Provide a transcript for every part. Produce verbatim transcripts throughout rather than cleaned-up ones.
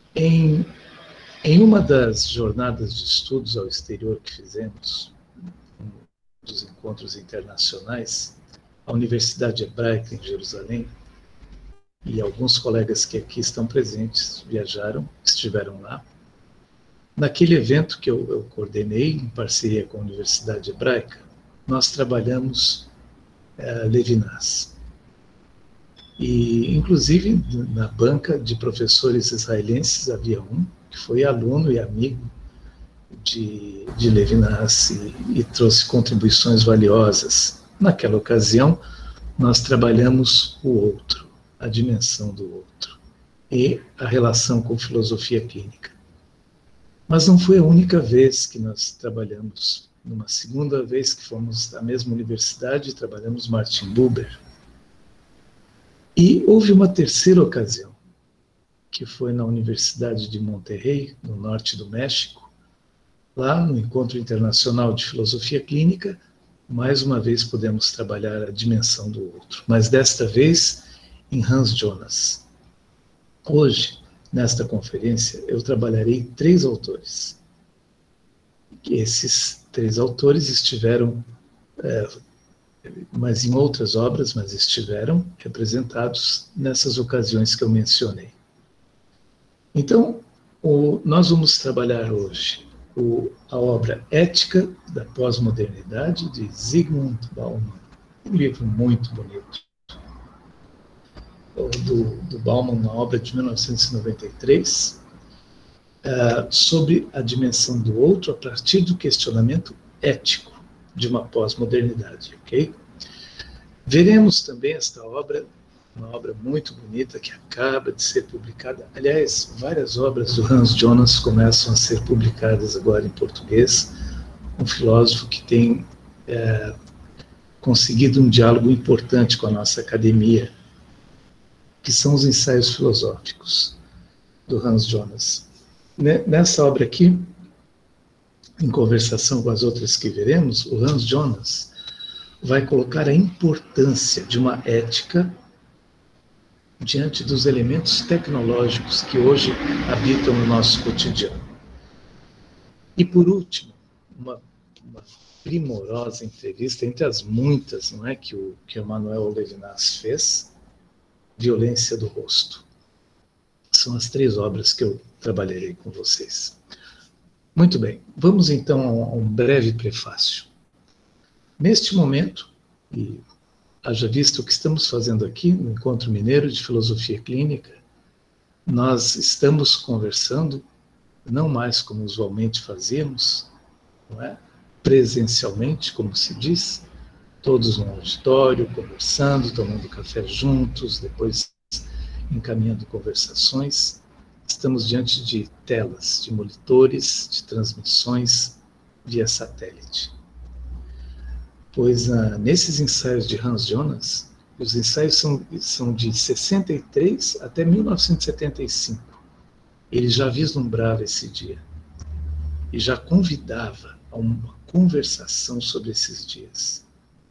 Em, em uma das jornadas de estudos ao exterior que fizemos, um dos encontros internacionais, a Universidade Hebraica em Jerusalém, e alguns colegas que aqui estão presentes viajaram, estiveram lá. Naquele evento que eu, eu coordenei, em parceria com a Universidade Hebraica, nós trabalhamos uh, Levinas. E, inclusive, na banca de professores israelenses havia um que foi aluno e amigo de, de Levinas e, e trouxe contribuições valiosas. Naquela ocasião, nós trabalhamos o outro, a dimensão do outro, e a relação com filosofia clínica. Mas não foi a única vez que nós trabalhamos. Numa segunda vez que fomos à mesma universidade, trabalhamos Martin Buber. E houve uma terceira ocasião, que foi na Universidade de Monterrey, no norte do México, lá no Encontro Internacional de Filosofia Clínica. Mais uma vez pudemos trabalhar a dimensão do outro, mas desta vez em Hans Jonas. Hoje, nesta conferência, eu trabalharei três autores. Esses três autores estiveram, é, mas em outras obras, mas estiveram representados nessas ocasiões que eu mencionei. Então, o, nós vamos trabalhar hoje o, a obra Ética da Pós-Modernidade, de Zygmunt Bauman, um livro muito bonito, do, do Bauman, uma obra de mil novecentos e noventa e três, uh, sobre a dimensão do outro a partir do questionamento ético de uma pós-modernidade, ok? Veremos também esta obra, uma obra muito bonita que acaba de ser publicada. Aliás, várias obras do Hans Jonas começam a ser publicadas agora em português, um filósofo que tem é, conseguido um diálogo importante com a nossa academia, que são os ensaios filosóficos do Hans Jonas. Nessa obra aqui, em conversação com as outras que veremos, o Hans Jonas vai colocar a importância de uma ética diante dos elementos tecnológicos que hoje habitam o nosso cotidiano. E, por último, uma, uma primorosa entrevista, entre as muitas, não é, que o que Emmanuel Levinas fez, Violência do Rosto. São as três obras que eu trabalharei com vocês. Muito bem, vamos então a um breve prefácio. Neste momento, e haja visto o que estamos fazendo aqui no Encontro Mineiro de Filosofia Clínica, nós estamos conversando, não mais como usualmente fazíamos, não é? Presencialmente, como se diz, todos no auditório, conversando, tomando café juntos, depois encaminhando conversações. Estamos diante de telas, de monitores, de transmissões via satélite. Pois ah, nesses ensaios de Hans Jonas, os ensaios são, são de sessenta e três até mil novecentos e setenta e cinco. Ele já vislumbrava esse dia e já convidava a uma conversação sobre esses dias.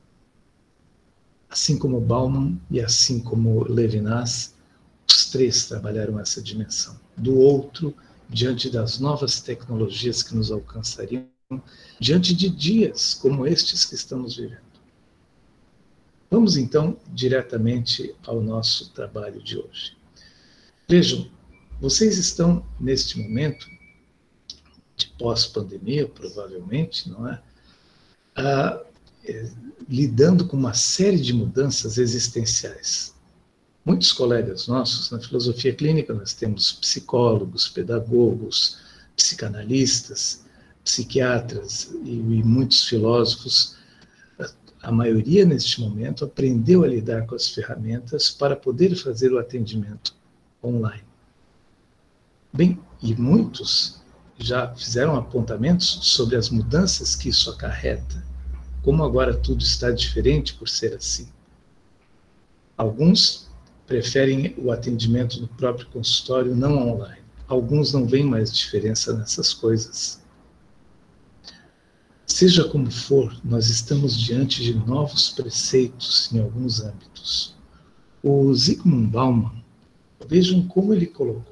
Assim como Bauman e assim como Levinas, os três trabalharam essa dimensão do outro diante das novas tecnologias que nos alcançariam, diante de dias como estes que estamos vivendo. Vamos então diretamente ao nosso trabalho de hoje. Vejam, vocês estão neste momento de pós-pandemia, provavelmente, não é? Ah, lidando com uma série de mudanças existenciais. Muitos colegas nossos, na filosofia clínica, nós temos psicólogos, pedagogos, psicanalistas, psiquiatras e, e muitos filósofos. A maioria, neste momento, aprendeu a lidar com as ferramentas para poder fazer o atendimento online. Bem, e muitos já fizeram apontamentos sobre as mudanças que isso acarreta, como agora tudo está diferente por ser assim. Alguns preferem o atendimento no próprio consultório, não online. Alguns não veem mais diferença nessas coisas. Seja como for, nós estamos diante de novos preceitos em alguns âmbitos. O Zygmunt Bauman, vejam como ele colocou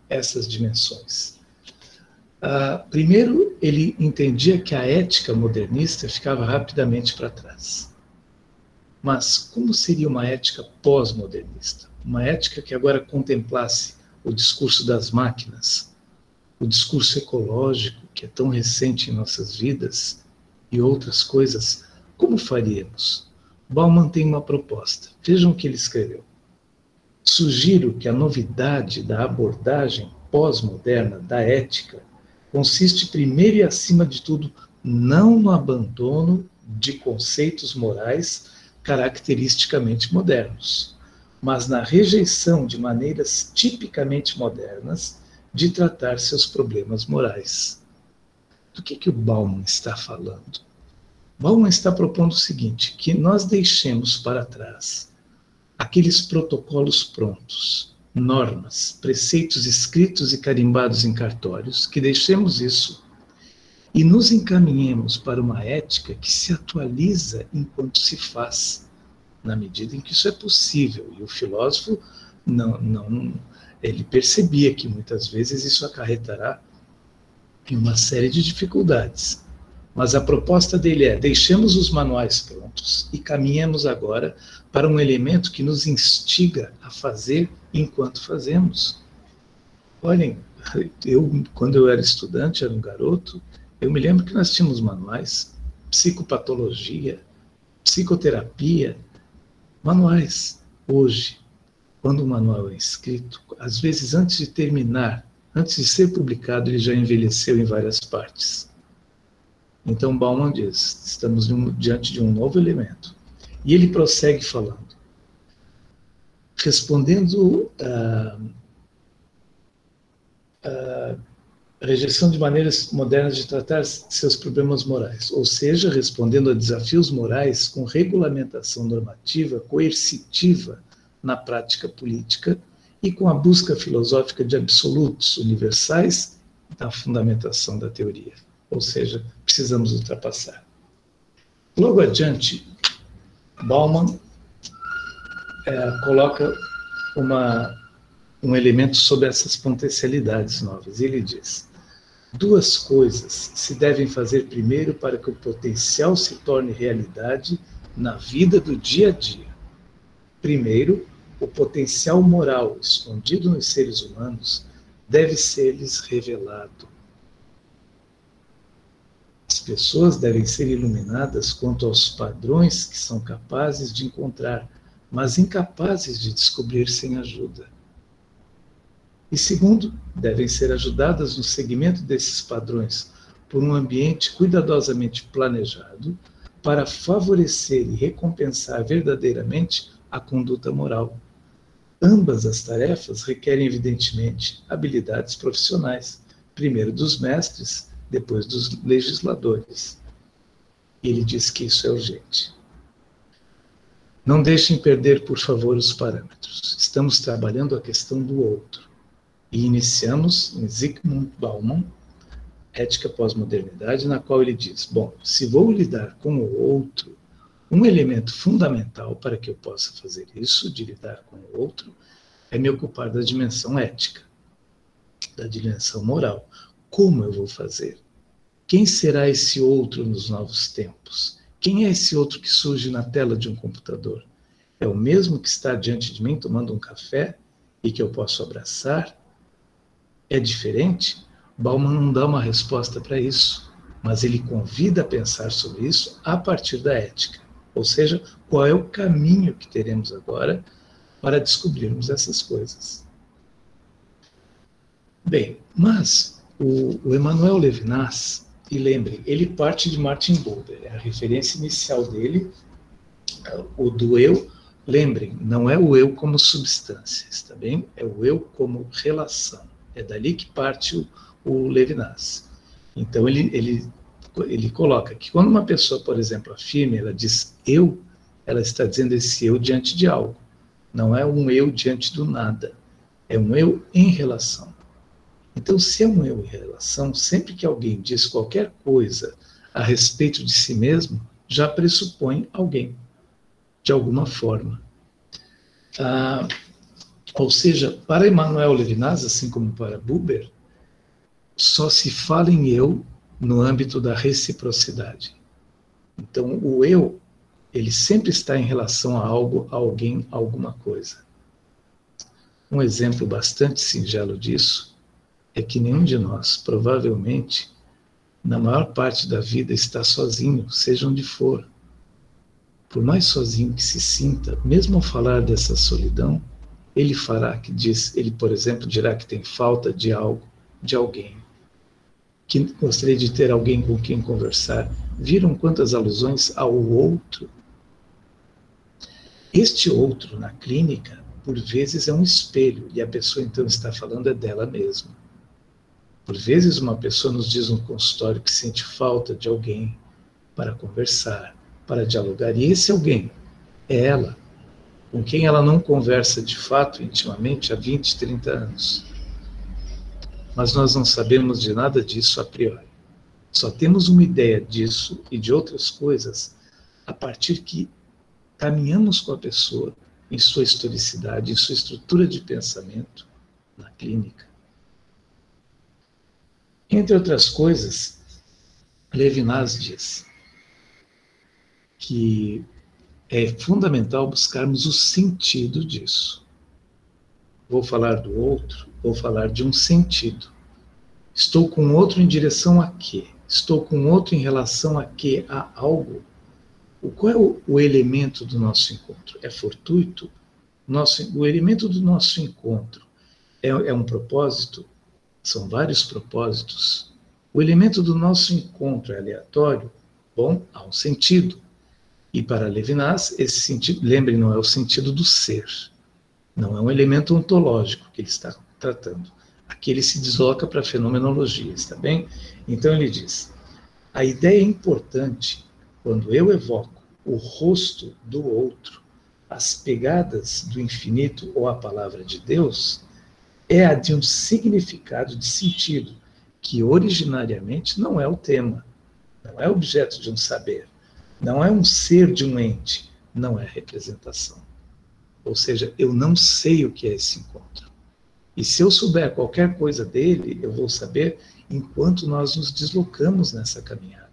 essas dimensões? Ah, primeiro, ele entendia que a ética modernista ficava rapidamente para trás. Mas como seria uma ética pós-modernista? Uma ética que agora contemplasse o discurso das máquinas, o discurso ecológico, que é tão recente em nossas vidas, e outras coisas, como faríamos? Bauman tem uma proposta. Vejam o que ele escreveu. Sugiro que a novidade da abordagem pós-moderna da ética consiste, primeiro e acima de tudo, não no abandono de conceitos morais caracteristicamente modernos, mas na rejeição de maneiras tipicamente modernas de tratar seus problemas morais. Do que, que o Bauman está falando? Bauman está propondo o seguinte, que nós deixemos para trás aqueles protocolos prontos, normas, preceitos escritos e carimbados em cartórios, que deixemos isso e nos encaminhemos para uma ética que se atualiza enquanto se faz, na medida em que isso é possível. E o filósofo não, não, ele percebia que muitas vezes isso acarretará em uma série de dificuldades. Mas a proposta dele é: deixemos os manuais prontos e caminhemos agora para um elemento que nos instiga a fazer enquanto fazemos. Olhem, eu, quando eu era estudante, era um garoto, eu me lembro que nós tínhamos manuais, psicopatologia, psicoterapia, manuais. Hoje, quando o manual é escrito, às vezes antes de terminar, antes de ser publicado, ele já envelheceu em várias partes. Então, Bauman diz, estamos diante de um novo elemento. E ele prossegue falando, respondendo a, a rejeição de maneiras modernas de tratar seus problemas morais, ou seja, respondendo a desafios morais com regulamentação normativa coercitiva na prática política e com a busca filosófica de absolutos universais na fundamentação da teoria. Ou seja, precisamos ultrapassar. Logo adiante, Bauman é, coloca uma, um elemento sobre essas potencialidades novas. Ele diz: duas coisas se devem fazer primeiro para que o potencial se torne realidade na vida do dia a dia. Primeiro, o potencial moral escondido nos seres humanos deve ser-lhes revelado. As pessoas devem ser iluminadas quanto aos padrões que são capazes de encontrar, mas incapazes de descobrir sem ajuda. E segundo, devem ser ajudadas no seguimento desses padrões por um ambiente cuidadosamente planejado para favorecer e recompensar verdadeiramente a conduta moral. Ambas as tarefas requerem, evidentemente, habilidades profissionais, primeiro dos mestres, depois dos legisladores. Ele diz que isso é urgente. Não deixem perder, por favor, os parâmetros. Estamos trabalhando a questão do outro. E iniciamos em Zygmunt Bauman, Ética Pós-Modernidade, na qual ele diz, bom, se vou lidar com o outro, um elemento fundamental para que eu possa fazer isso, de lidar com o outro, é me ocupar da dimensão ética, da dimensão moral. Como eu vou fazer? Quem será esse outro nos novos tempos? Quem é esse outro que surge na tela de um computador? É o mesmo que está diante de mim tomando um café e que eu posso abraçar? É diferente? Bauman não dá uma resposta para isso, mas ele convida a pensar sobre isso a partir da ética. Ou seja, qual é o caminho que teremos agora para descobrirmos essas coisas. Bem, mas o, o Emmanuel Levinas, e lembrem, ele parte de Martin Buber, é a referência inicial dele, o do eu. Lembrem, não é o eu como substância, está bem? É o eu como relação. É dali que parte o, o Levinas. Então, ele, ele, ele coloca que quando uma pessoa, por exemplo, afirma, ela diz eu, ela está dizendo esse eu diante de algo. Não é um eu diante do nada. É um eu em relação. Então, se é um eu em relação, sempre que alguém diz qualquer coisa a respeito de si mesmo, já pressupõe alguém, de alguma forma. Ah, Ou seja, para Emmanuel Levinas, assim como para Buber, só se fala em eu no âmbito da reciprocidade. Então, o eu, ele sempre está em relação a algo, a alguém, a alguma coisa. Um exemplo bastante singelo disso é que nenhum de nós, provavelmente, na maior parte da vida, está sozinho, seja onde for. Por mais sozinho que se sinta, mesmo ao falar dessa solidão, ele fará que diz, ele, por exemplo, dirá que tem falta de algo, de alguém, que gostaria de ter alguém com quem conversar. Viram quantas alusões ao outro? Este outro, na clínica, por vezes é um espelho, e a pessoa então está falando é dela mesma. Por vezes uma pessoa nos diz no consultório que sente falta de alguém para conversar, para dialogar, e esse alguém é ela, com quem ela não conversa de fato, intimamente, há vinte, trinta anos. Mas nós não sabemos de nada disso a priori. Só temos uma ideia disso e de outras coisas a partir que caminhamos com a pessoa em sua historicidade, em sua estrutura de pensamento na clínica. Entre outras coisas, Levinas diz que é fundamental buscarmos o sentido disso. Vou falar do outro, vou falar de um sentido. Estou com outro em direção a quê? Estou com outro em relação a quê? A algo. O, qual é o, o elemento do nosso encontro? É fortuito? Nosso, o elemento do nosso encontro é, é um propósito? São vários propósitos. O elemento do nosso encontro é aleatório? Bom, há um sentido. E para Levinas, esse sentido, lembrem, não é o sentido do ser. Não é um elemento ontológico que ele está tratando. Aqui ele se desloca para a fenomenologia, está bem? Então ele diz, a ideia importante, quando eu evoco o rosto do outro, as pegadas do infinito ou a palavra de Deus, é a de um significado de sentido, que originariamente não é o tema, não é objeto de um saber, não é um ser de um ente, não é representação. Ou seja, eu não sei o que é esse encontro. E se eu souber qualquer coisa dele, eu vou saber enquanto nós nos deslocamos nessa caminhada.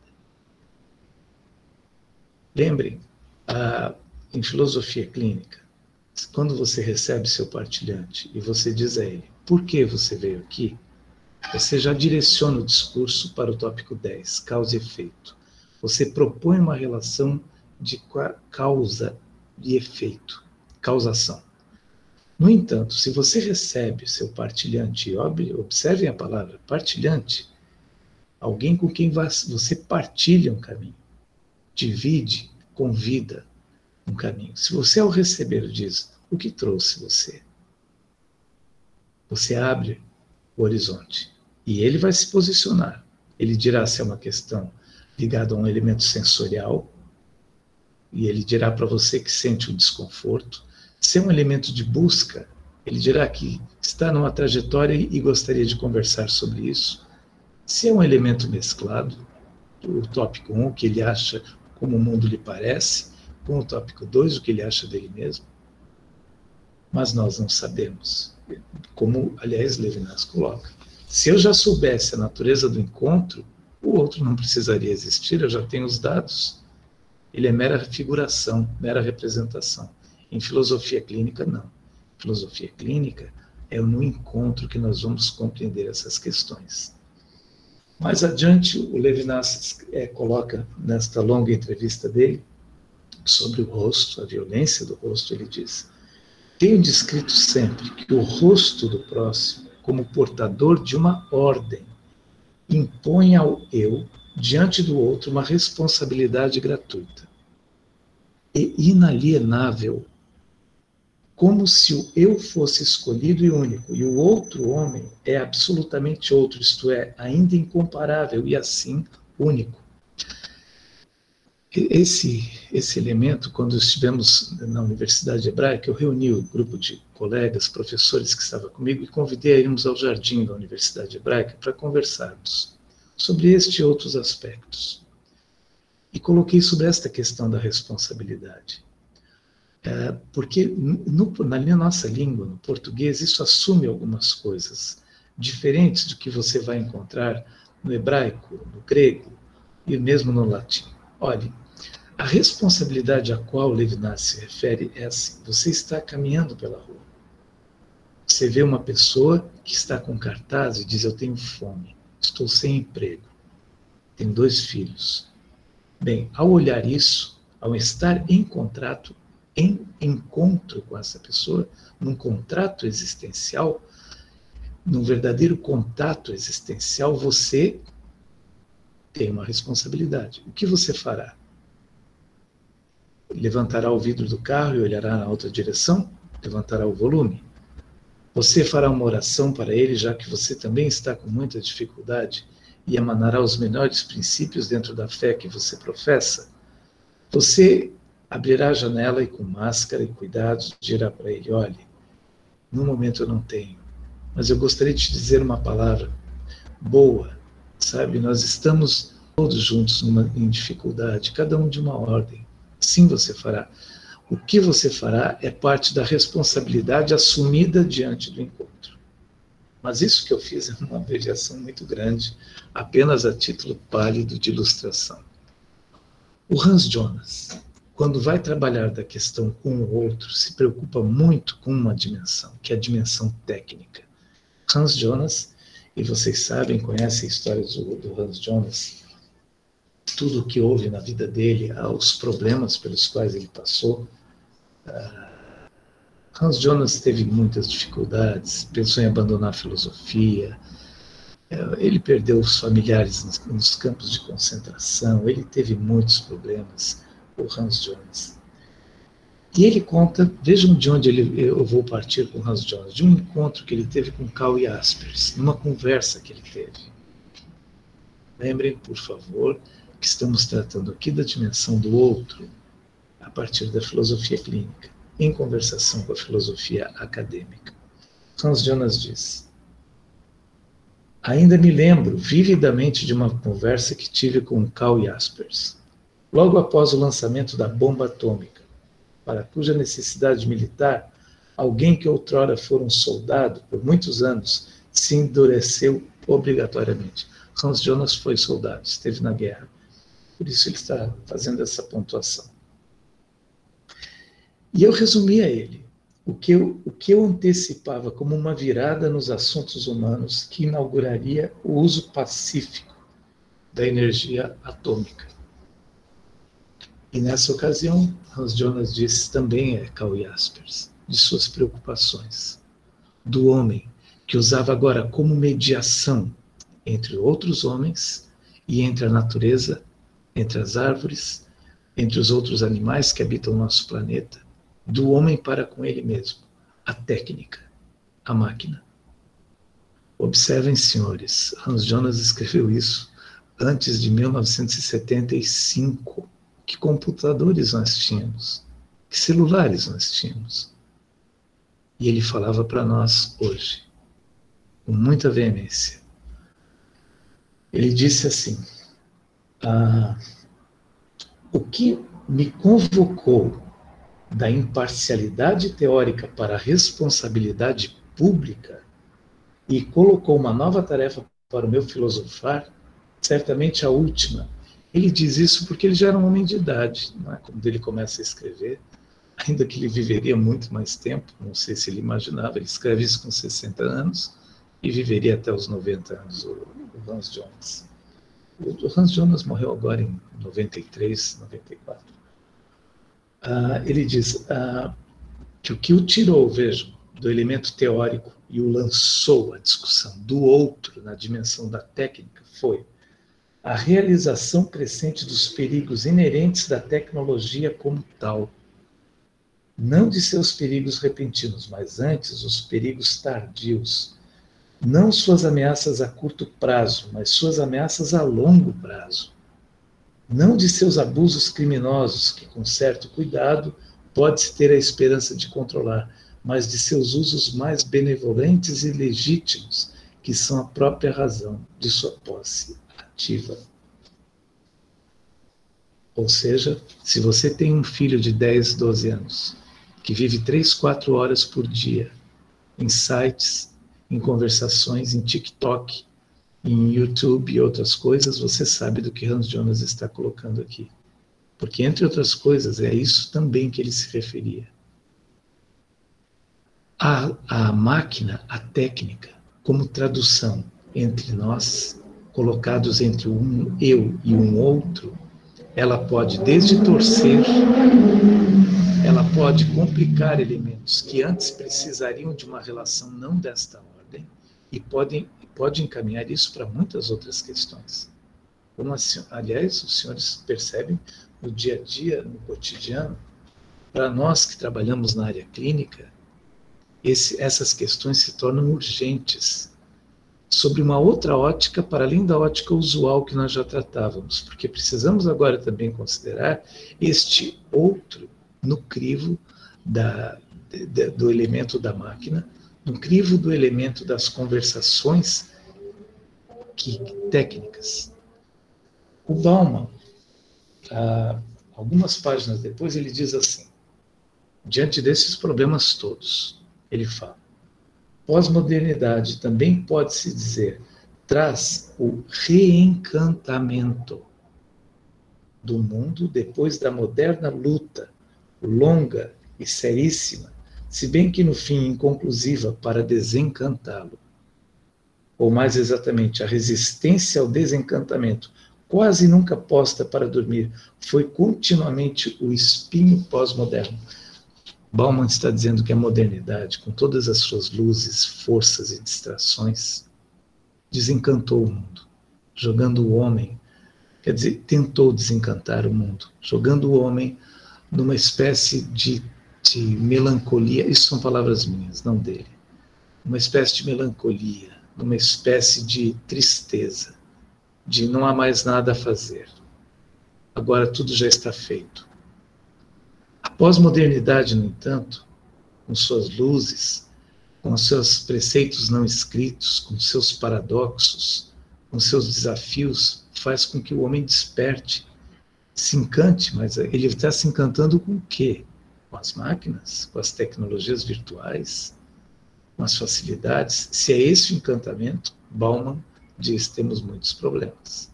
Lembrem, ah, em filosofia clínica, quando você recebe seu partilhante e você diz a ele, por que você veio aqui? Você já direciona o discurso para o tópico dez, causa e efeito. Você propõe uma relação de causa e efeito, causação. No entanto, se você recebe seu partilhante, e observem a palavra partilhante, alguém com quem você partilha um caminho, divide, convida um caminho. Se você ao receber diz, o que trouxe você? Você abre o horizonte e ele vai se posicionar. Ele dirá se é uma questão ligada a um elemento sensorial e ele dirá para você que sente um desconforto. Se é um elemento de busca, ele dirá que está numa trajetória e gostaria de conversar sobre isso. Se é um elemento mesclado, o tópico um, o que ele acha como o mundo lhe parece, com o tópico dois, o que ele acha dele mesmo. Mas nós não sabemos, como, aliás, Levinas coloca. Se eu já soubesse a natureza do encontro, o outro não precisaria existir, eu já tenho os dados. Ele é mera figuração, mera representação. Em filosofia clínica, não. Filosofia clínica é no encontro que nós vamos compreender essas questões. Mais adiante, o Levinas é, coloca, nesta longa entrevista dele, sobre o rosto, a violência do rosto, ele diz, tenho descrito sempre que o rosto do próximo, como portador de uma ordem, impõe ao eu, diante do outro, uma responsabilidade gratuita e inalienável, como se o eu fosse escolhido e único, e o outro homem é absolutamente outro, isto é, ainda incomparável e assim único. Esse, esse elemento, quando estivemos na Universidade Hebraica, eu reuni o grupo de colegas, professores que estava comigo e convidei a irmos ao jardim da Universidade Hebraica para conversarmos sobre este e outros aspectos. E coloquei sobre esta questão da responsabilidade. Porque no, na nossa língua, no português, isso assume algumas coisas diferentes do que você vai encontrar no hebraico, no grego e mesmo no latim. Olhe, a responsabilidade a qual Levinas se refere é assim: você está caminhando pela rua, você vê uma pessoa que está com cartaz e diz: eu tenho fome, estou sem emprego, tenho dois filhos. Bem, ao olhar isso, ao estar em contrato, em encontro com essa pessoa, num contrato existencial, num verdadeiro contato existencial, você tem uma responsabilidade. O que você fará? Levantará o vidro do carro e olhará na outra direção? Levantará o volume? Você fará uma oração para ele, já que você também está com muita dificuldade, e emanará os melhores princípios dentro da fé que você professa? Você abrirá a janela e, com máscara e cuidados, dirá para ele: olhe, no momento eu não tenho, mas eu gostaria de te dizer uma palavra boa, sabe? Nós estamos todos juntos numa, em dificuldade, cada um de uma ordem. Sim, você fará. O que você fará é parte da responsabilidade assumida diante do encontro. Mas isso que eu fiz é uma abreviação muito grande, apenas a título pálido de ilustração. O Hans Jonas, quando vai trabalhar da questão com o outro, se preocupa muito com uma dimensão, que é a dimensão técnica. Hans Jonas, e vocês sabem, conhecem a história do, do Hans Jonas, tudo o que houve na vida dele, os problemas pelos quais ele passou. Uh, Hans Jonas teve muitas dificuldades, pensou em abandonar a filosofia, uh, ele perdeu os familiares nos, nos campos de concentração, ele teve muitos problemas, o Hans Jonas. E ele conta, vejam de onde ele, eu vou partir com o Hans Jonas, de um encontro que ele teve com Karl Jaspers, numa conversa que ele teve. Lembrem, por favor, que estamos tratando aqui da dimensão do outro, a partir da filosofia clínica, em conversação com a filosofia acadêmica. Hans Jonas diz: ainda me lembro vividamente de uma conversa que tive com Karl Jaspers, logo após o lançamento da bomba atômica, para cuja necessidade militar, alguém que outrora fora um soldado por muitos anos se endureceu obrigatoriamente. Hans Jonas foi soldado, esteve na guerra. Por isso ele está fazendo essa pontuação. E eu resumi a ele o que eu, o que eu antecipava como uma virada nos assuntos humanos que inauguraria o uso pacífico da energia atômica. E nessa ocasião, Hans Jonas disse também a Karl Jaspers de suas preocupações, do homem que usava agora como mediação entre outros homens e entre a natureza, entre as árvores, entre os outros animais que habitam o nosso planeta, do homem para com ele mesmo, a técnica, a máquina. Observem, senhores, Hans Jonas escreveu isso antes de mil novecentos e setenta e cinco. Que computadores nós tínhamos, que celulares nós tínhamos. E ele falava para nós hoje, com muita veemência. Ele disse assim: ah, o que me convocou da imparcialidade teórica para a responsabilidade pública e colocou uma nova tarefa para o meu filosofar, certamente a última. Ele diz isso porque ele já era um homem de idade, não é? Quando ele começa a escrever, ainda que ele viveria muito mais tempo, não sei se ele imaginava, ele escreve isso com sessenta anos e viveria até os noventa anos, o Hans Jonas. O Hans Jonas morreu agora em noventa e três, noventa e quatro. Ah, ele diz ah, que o que o tirou, vejam, do elemento teórico e o lançou à discussão do outro na dimensão da técnica foi a realização crescente dos perigos inerentes da tecnologia como tal. Não de seus perigos repentinos, mas antes os perigos tardios. Não suas ameaças a curto prazo, mas suas ameaças a longo prazo. Não de seus abusos criminosos, que com certo cuidado pode-se ter a esperança de controlar, mas de seus usos mais benevolentes e legítimos, que são a própria razão de sua posse ativa. Ou seja, se você tem um filho de dez, doze anos que vive três, quatro horas por dia em sites, em conversações, em TikTok, em YouTube e outras coisas, você sabe do que Hans Jonas está colocando aqui. Porque, entre outras coisas, é isso também que ele se referia. A, a máquina, a técnica, como tradução entre nós, colocados entre um eu e um outro, ela pode desde torcer, ela pode complicar elementos que antes precisariam de uma relação não desta ordem, e pode, pode encaminhar isso para muitas outras questões. Como, aliás, os senhores percebem no dia a dia, no cotidiano, para nós que trabalhamos na área clínica, esse, essas questões se tornam urgentes, sobre uma outra ótica, para além da ótica usual que nós já tratávamos, porque precisamos agora também considerar este outro no crivo da, de, do elemento da máquina, no crivo do elemento das conversações que, técnicas. O Bauman, ah, algumas páginas depois, ele diz assim, diante desses problemas todos, ele fala, pós-modernidade também pode-se dizer, traz o reencantamento do mundo depois da moderna luta, longa e seríssima, se bem que no fim inconclusiva para desencantá-lo. Ou mais exatamente, a resistência ao desencantamento, quase nunca posta para dormir, foi continuamente o espinho pós-moderno. Bauman está dizendo que a modernidade, com todas as suas luzes, forças e distrações, desencantou o mundo, jogando o homem, quer dizer, tentou desencantar o mundo, jogando o homem numa espécie de, de melancolia, isso são palavras minhas, não dele, uma espécie de melancolia, numa espécie de tristeza, de não há mais nada a fazer. Agora tudo já está feito. A pós-modernidade, no entanto, com suas luzes, com seus preceitos não escritos, com seus paradoxos, com seus desafios, faz com que o homem desperte, se encante, mas ele está se encantando com o quê? Com as máquinas, com as tecnologias virtuais, com as facilidades. Se é esse o encantamento, Bauman diz que temos muitos problemas.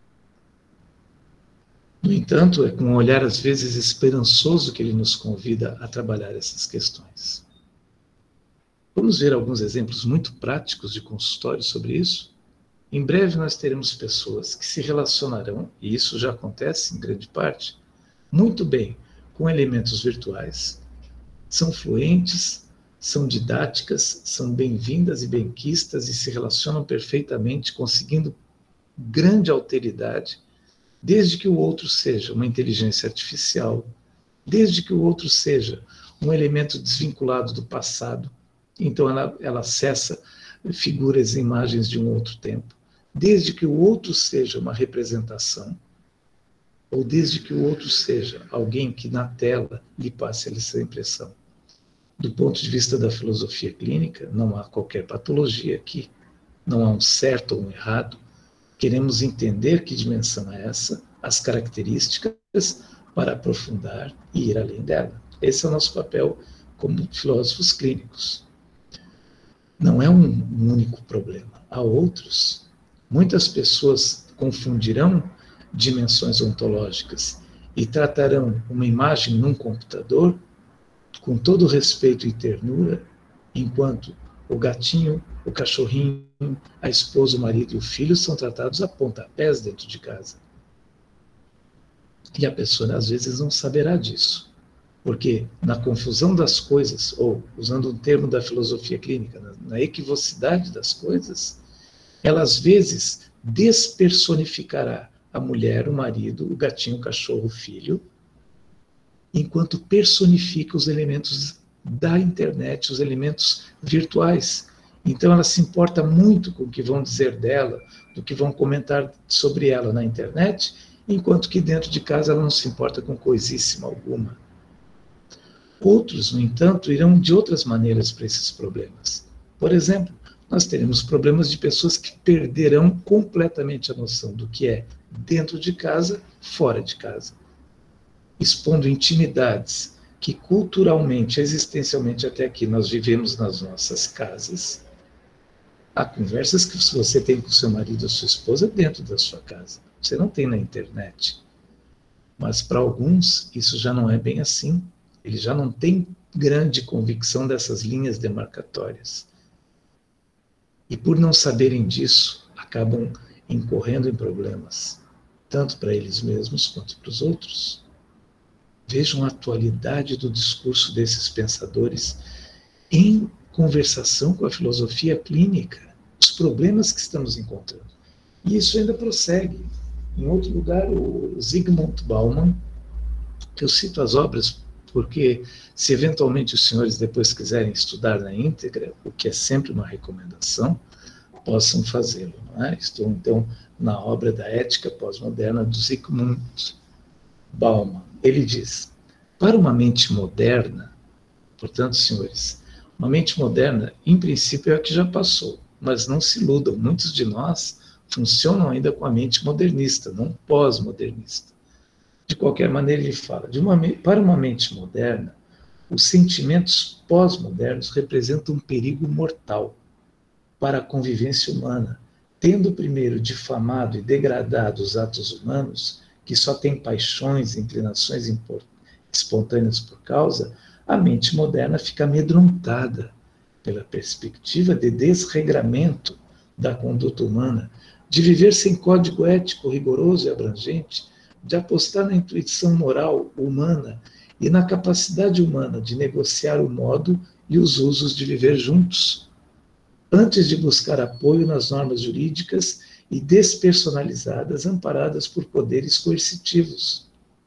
No entanto, é com um olhar às vezes esperançoso que ele nos convida a trabalhar essas questões. Vamos ver alguns exemplos muito práticos de consultório sobre isso? Em breve nós teremos pessoas que se relacionarão, e isso já acontece em grande parte, muito bem com elementos virtuais, são fluentes, são didáticas, são bem-vindas e benquistas e se relacionam perfeitamente, conseguindo grande alteridade, desde que o outro seja uma inteligência artificial, desde que o outro seja um elemento desvinculado do passado, então ela, ela acessa figuras e imagens de um outro tempo, desde que o outro seja uma representação, ou desde que o outro seja alguém que na tela lhe passe essa impressão. Do ponto de vista da filosofia clínica, não há qualquer patologia aqui, não há um certo ou um errado. Queremos entender que dimensão é essa, as características, para aprofundar e ir além dela. Esse é o nosso papel como filósofos clínicos. Não é um, um único problema, há outros. Muitas pessoas confundirão dimensões ontológicas e tratarão uma imagem num computador com todo respeito e ternura, enquanto o gatinho, o cachorrinho, a esposa, o marido e o filho são tratados a pontapés dentro de casa. E a pessoa, às vezes, não saberá disso, porque na confusão das coisas, ou, usando um termo da filosofia clínica, na, na equivocidade das coisas, ela, às vezes, despersonificará a mulher, o marido, o gatinho, o cachorro, o filho, enquanto personifica os elementos da internet, os elementos virtuais. Então ela se importa muito com o que vão dizer dela, do que vão comentar sobre ela na internet, enquanto que dentro de casa ela não se importa com coisíssima alguma. Outros, no entanto, irão de outras maneiras para esses problemas. Por exemplo, nós teremos problemas de pessoas que perderão completamente a noção do que é dentro de casa, fora de casa, expondo intimidades que culturalmente, existencialmente até aqui, nós vivemos nas nossas casas. Há conversas que você tem com seu marido ou sua esposa dentro da sua casa. Você não tem na internet. Mas para alguns, isso já não é bem assim. Eles já não têm grande convicção dessas linhas demarcatórias. E por não saberem disso, acabam incorrendo em problemas, tanto para eles mesmos quanto para os outros. Vejam a atualidade do discurso desses pensadores em conversação com a filosofia clínica, os problemas que estamos encontrando. E isso ainda prossegue. Em outro lugar, o Zygmunt Bauman, que eu cito as obras porque, se eventualmente os senhores depois quiserem estudar na íntegra, o que é sempre uma recomendação, possam fazê-lo. Não é? Estou, então, na obra da Ética Pós-Moderna do Zygmunt Bauman. Ele diz, para uma mente moderna, portanto, senhores, uma mente moderna, em princípio, é a que já passou, mas não se iludam, muitos de nós funcionam ainda com a mente modernista, não pós-modernista. De qualquer maneira, ele fala, de uma, para uma mente moderna, os sentimentos pós-modernos representam um perigo mortal para a convivência humana, tendo primeiro difamado e degradado os atos humanos, que só têm paixões e inclinações espontâneas por causa, a mente moderna fica amedrontada pela perspectiva de desregramento da conduta humana, de viver sem código ético rigoroso e abrangente, de apostar na intuição moral humana e na capacidade humana de negociar o modo e os usos de viver juntos, antes de buscar apoio nas normas jurídicas e despersonalizadas, amparadas por poderes coercitivos.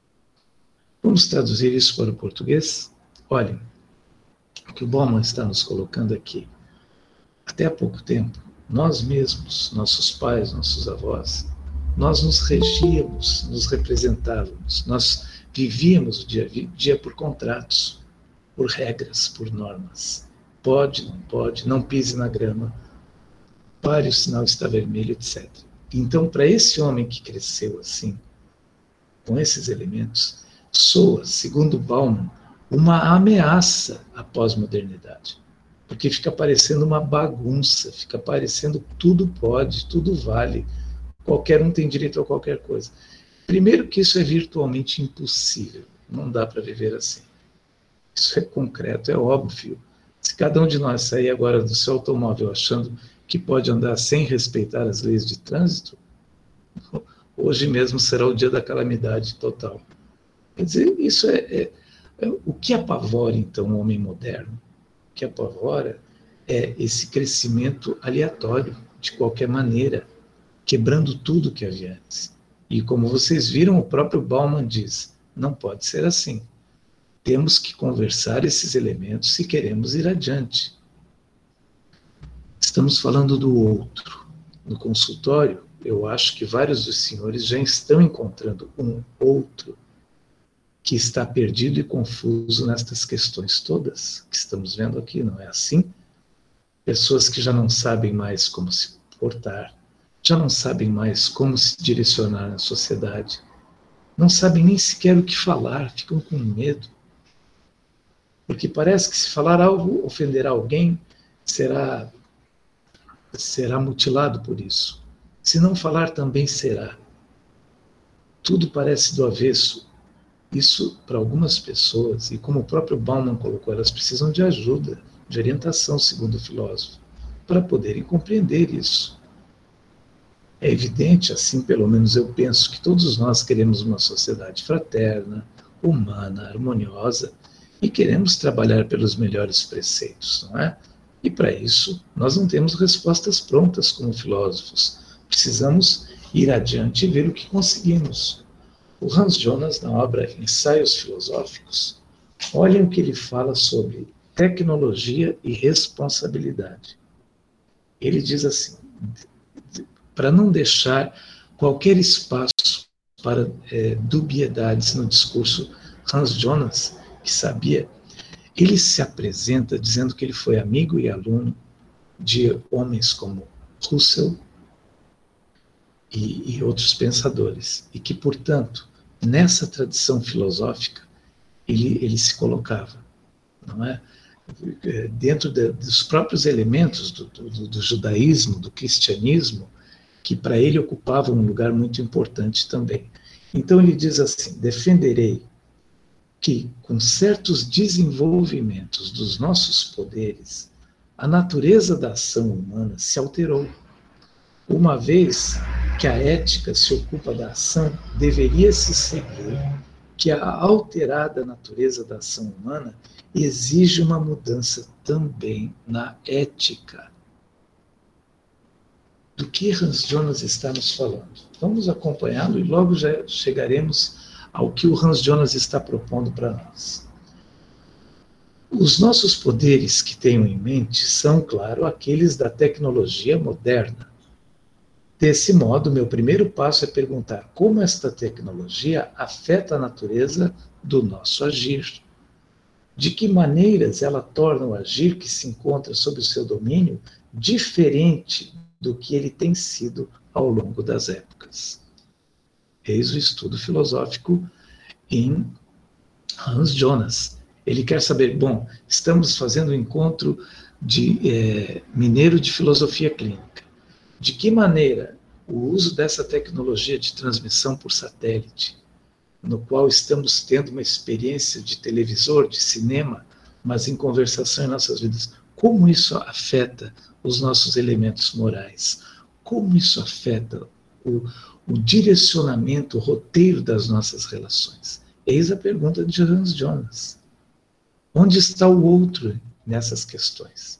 Vamos traduzir isso para o português? Olhem, o que o Bauman está nos colocando aqui. Até há pouco tempo, nós mesmos, nossos pais, nossos avós, nós nos regíamos, nos representávamos, nós vivíamos o dia a dia por contratos, por regras, por normas. Pode, não pode, não pise na grama, pare, o sinal está vermelho, etcétera. Então, para esse homem que cresceu assim, com esses elementos, soa, segundo Bauman, uma ameaça à pós-modernidade. Porque fica parecendo uma bagunça, fica parecendo que tudo pode, tudo vale, qualquer um tem direito a qualquer coisa. Primeiro que isso é virtualmente impossível, não dá para viver assim. Isso é concreto, é óbvio. Se cada um de nós sair agora do seu automóvel achando que pode andar sem respeitar as leis de trânsito, hoje mesmo será o dia da calamidade total. Quer dizer, isso é, é, é o que apavora, então, o homem moderno. O que apavora é esse crescimento aleatório, de qualquer maneira, quebrando tudo que havia antes. E como vocês viram, o próprio Bauman diz, não pode ser assim. Temos que conversar esses elementos se queremos ir adiante. Estamos falando do outro. No consultório, eu acho que vários dos senhores já estão encontrando um outro que está perdido e confuso nestas questões todas que estamos vendo aqui, não é assim? Pessoas que já não sabem mais como se portar, já não sabem mais como se direcionar na sociedade, não sabem nem sequer o que falar, ficam com medo. Porque parece que se falar algo ofenderá alguém, será, será mutilado por isso. Se não falar, também será. Tudo parece do avesso. Isso, para algumas pessoas, e como o próprio Bauman colocou, elas precisam de ajuda, de orientação, segundo o filósofo, para poderem compreender isso. É evidente, assim pelo menos eu penso, que todos nós queremos uma sociedade fraterna, humana, harmoniosa, e queremos trabalhar pelos melhores preceitos, não é? E para isso, nós não temos respostas prontas como filósofos. Precisamos ir adiante e ver o que conseguimos. O Hans Jonas, na obra Ensaios Filosóficos, olhem o que ele fala sobre tecnologia e responsabilidade. Ele diz assim, para não deixar qualquer espaço para é, dubiedades no discurso, Hans Jonas, que sabia, ele se apresenta dizendo que ele foi amigo e aluno de homens como Russell e, e outros pensadores, e que, portanto, nessa tradição filosófica, ele, ele se colocava, não é? Dentro de, dos próprios elementos do, do, do judaísmo, do cristianismo, que para ele ocupavam um lugar muito importante também. Então ele diz assim: defenderei que, com certos desenvolvimentos dos nossos poderes, a natureza da ação humana se alterou. Uma vez que a ética se ocupa da ação, deveria-se seguir que a alterada natureza da ação humana exige uma mudança também na ética. Do que Hans Jonas está nos falando? Vamos acompanhá-lo e logo já chegaremos ao que o Hans Jonas está propondo para nós. Os nossos poderes que tenho em mente são, claro, aqueles da tecnologia moderna. Desse modo, meu primeiro passo é perguntar como esta tecnologia afeta a natureza do nosso agir. De que maneiras ela torna o agir que se encontra sob o seu domínio diferente do que ele tem sido ao longo das épocas. Eis o estudo filosófico em Hans Jonas. Ele quer saber, bom, estamos fazendo um encontro de é, mineiro de filosofia clínica. De que maneira o uso dessa tecnologia de transmissão por satélite, no qual estamos tendo uma experiência de televisor, de cinema, mas em conversação em nossas vidas, como isso afeta os nossos elementos morais? Como isso afeta o, o direcionamento, o roteiro das nossas relações? Eis a pergunta de Hans Jonas. Onde está o outro nessas questões?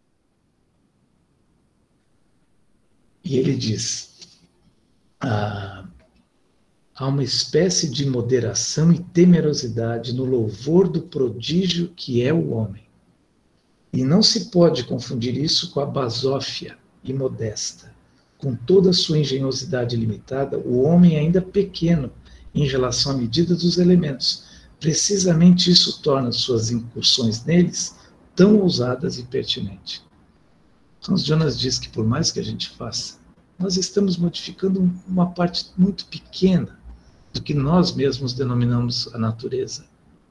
E ele diz, ah, há uma espécie de moderação e temerosidade no louvor do prodígio que é o homem. E não se pode confundir isso com a basófia imodesta. Com toda a sua engenhosidade limitada, o homem é ainda pequeno em relação à medida dos elementos. Precisamente isso torna suas incursões neles tão ousadas e pertinentes. Hans Jonas diz que por mais que a gente faça, nós estamos modificando uma parte muito pequena do que nós mesmos denominamos a natureza.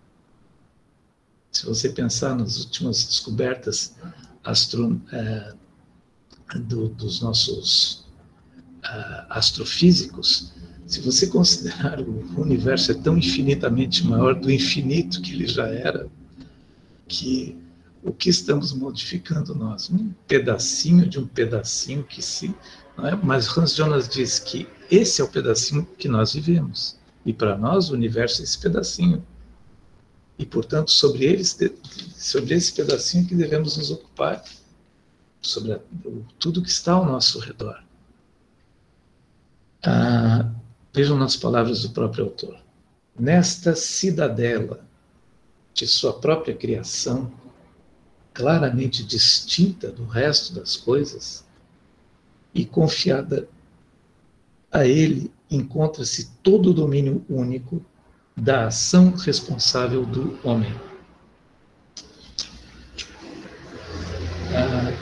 Se você pensar nas últimas descobertas astro, é, do, dos nossos é, astrofísicos, se você considerar o universo é tão infinitamente maior do infinito que ele já era, que o que estamos modificando nós? Um pedacinho de um pedacinho que se... Não é? Mas Hans Jonas diz que esse é o pedacinho que nós vivemos. E para nós o universo é esse pedacinho. E, portanto, sobre, eles, sobre esse pedacinho que devemos nos ocupar, sobre a, tudo que está ao nosso redor. Ah, vejam nas palavras do próprio autor. Nesta cidadela de sua própria criação, claramente distinta do resto das coisas, e confiada a ele, encontra-se todo o domínio único da ação responsável do homem. Ah,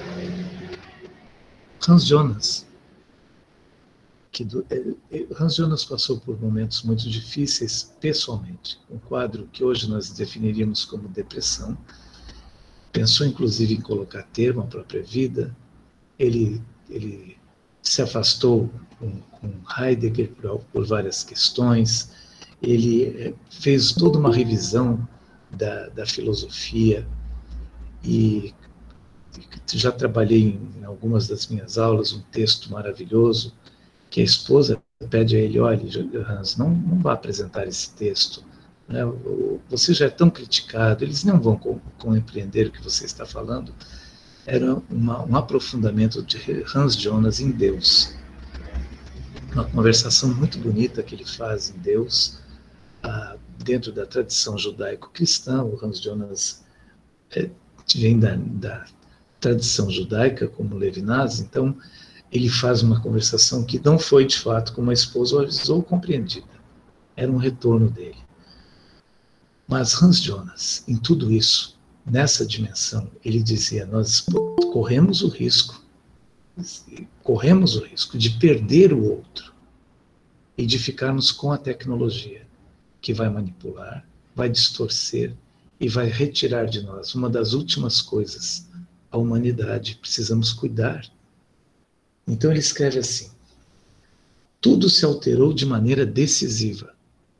Hans Jonas, que do, Hans Jonas passou por momentos muito difíceis pessoalmente, um quadro que hoje nós definiríamos como depressão. Pensou inclusive em colocar termo à própria vida. Ele, ele se afastou com, com Heidegger por, por várias questões. Ele fez toda uma revisão da, da filosofia e já trabalhei em algumas das minhas aulas um texto maravilhoso que a esposa pede a ele, olha, Hans, não, não vá apresentar esse texto, né? Você já é tão criticado, eles não vão compreender o que você está falando. Era uma, um aprofundamento de Hans Jonas em Deus, uma conversação muito bonita que ele faz em Deus, ah, dentro da tradição judaico-cristã. O Hans Jonas é, vem da, da tradição judaica, como Levinas, então ele faz uma conversação que não foi, de fato, como a esposa o avisou, compreendida. Era um retorno dele. Mas Hans Jonas, em tudo isso, nessa dimensão, ele dizia, nós corremos o risco, corremos o risco de perder o outro e de ficarmos com a tecnologia, que vai manipular, vai distorcer e vai retirar de nós uma das últimas coisas, a humanidade. Precisamos cuidar. Então ele escreve assim: tudo se alterou de maneira decisiva.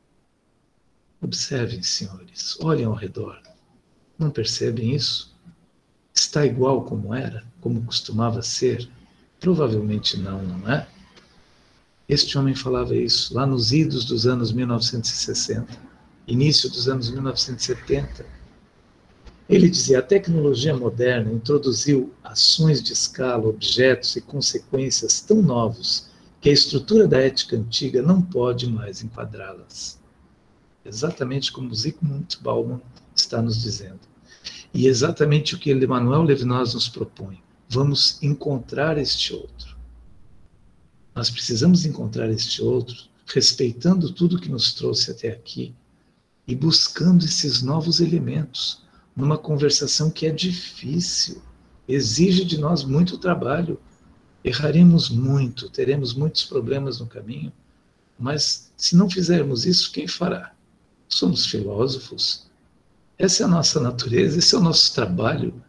Observem, senhores, olhem ao redor. Não percebem isso? Está igual como era, como costumava ser? Provavelmente não, não é? Este homem falava isso lá nos idos dos anos mil novecentos e sessenta, início dos anos mil novecentos e setenta. Ele dizia: a tecnologia moderna introduziu ações de escala, objetos e consequências tão novos que a estrutura da ética antiga não pode mais enquadrá-las. Exatamente como Zygmunt Bauman está nos dizendo. E exatamente o que Emmanuel Levinas nos propõe. Vamos encontrar este outro. Nós precisamos encontrar este outro, respeitando tudo que nos trouxe até aqui e buscando esses novos elementos, numa conversação que é difícil, exige de nós muito trabalho. Erraremos muito, teremos muitos problemas no caminho, mas se não fizermos isso, quem fará? Somos filósofos. Essa é a nossa natureza, esse é o nosso trabalho.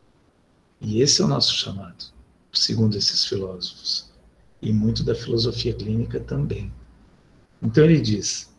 E esse é o nosso chamado, segundo esses filósofos. E muito da filosofia clínica também. Então ele diz: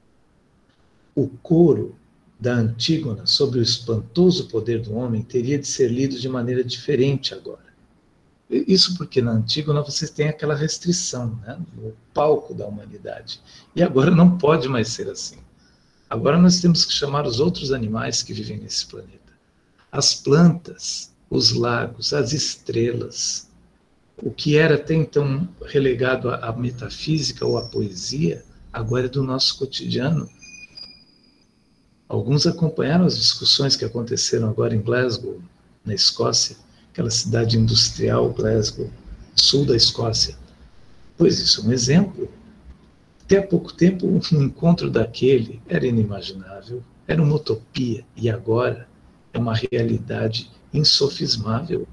o coro da Antígona sobre o espantoso poder do homem teria de ser lido de maneira diferente agora. Isso porque na Antígona vocês têm aquela restrição, né, no palco da humanidade. E agora não pode mais ser assim. Agora nós temos que chamar os outros animais que vivem nesse planeta. As plantas, os lagos, as estrelas, o que era até então relegado à metafísica ou à poesia, agora é do nosso cotidiano. Alguns acompanharam as discussões que aconteceram agora em Glasgow, na Escócia, aquela cidade industrial, Glasgow, sul da Escócia. Pois isso é um exemplo. Até há pouco tempo, um encontro daquele era inimaginável, era uma utopia, e agora é uma realidade insofismável.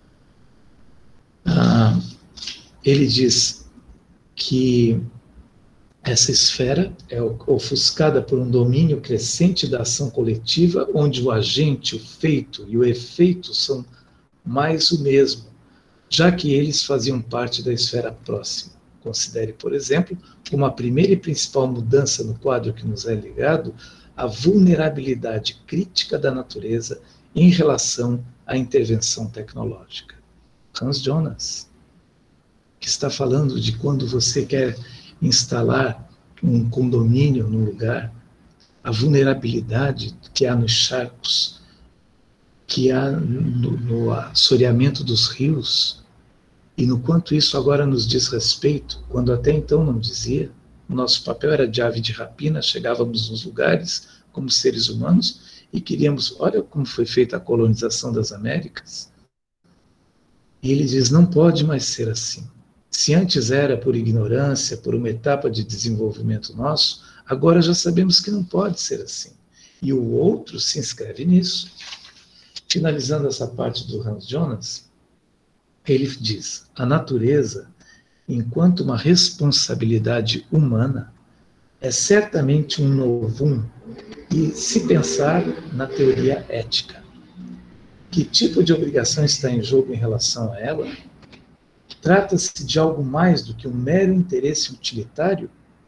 Ah, ele diz que essa esfera é ofuscada por um domínio crescente da ação coletiva, onde o agente, o feito e o efeito são mais o mesmo, já que eles faziam parte da esfera próxima. Considere, por exemplo, como a primeira e principal mudança no quadro que nos é ligado, a vulnerabilidade crítica da natureza em relação à intervenção tecnológica. Hans Jonas, que está falando de quando você quer instalar um condomínio no lugar, a vulnerabilidade que há nos charcos, que há no, no assoreamento dos rios, e no quanto isso agora nos diz respeito, quando até então não dizia. O nosso papel era de ave de rapina, chegávamos nos lugares como seres humanos e queríamos, olha como foi feita a colonização das Américas. E ele diz, não pode mais ser assim. Se antes era por ignorância, por uma etapa de desenvolvimento nosso, agora já sabemos que não pode ser assim. E o outro se inscreve nisso. Finalizando essa parte do Hans Jonas, ele diz, a natureza, enquanto uma responsabilidade humana, é certamente um novum, e se pensar na teoria ética. Que tipo de obrigação está em jogo em relação a ela? Trata-se de algo mais do que um mero interesse utilitário?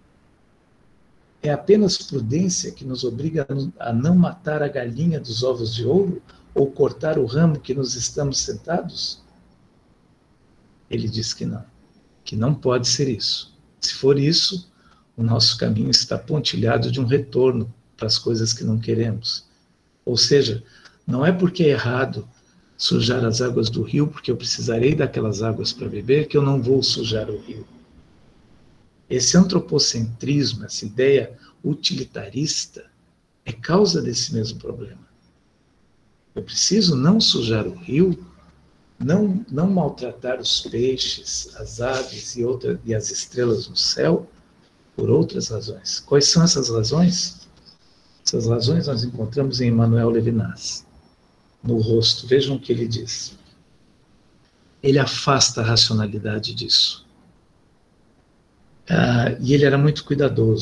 É apenas prudência que nos obriga a não matar a galinha dos ovos de ouro ou cortar o ramo que nos estamos sentados? Ele diz que não, que não pode ser isso. Se for isso, o nosso caminho está pontilhado de um retorno para as coisas que não queremos. Ou seja, não é porque é errado sujar as águas do rio, porque eu precisarei daquelas águas para beber, que eu não vou sujar o rio. Esse antropocentrismo, essa ideia utilitarista, é causa desse mesmo problema. Eu preciso não sujar o rio, não, não maltratar os peixes, as aves e, outra, e as estrelas no céu, por outras razões. Quais são essas razões? Essas razões nós encontramos em Emmanuel Levinas, no rosto. Vejam o que ele diz. Ele afasta a racionalidade disso. Ah, e ele era muito cuidadoso.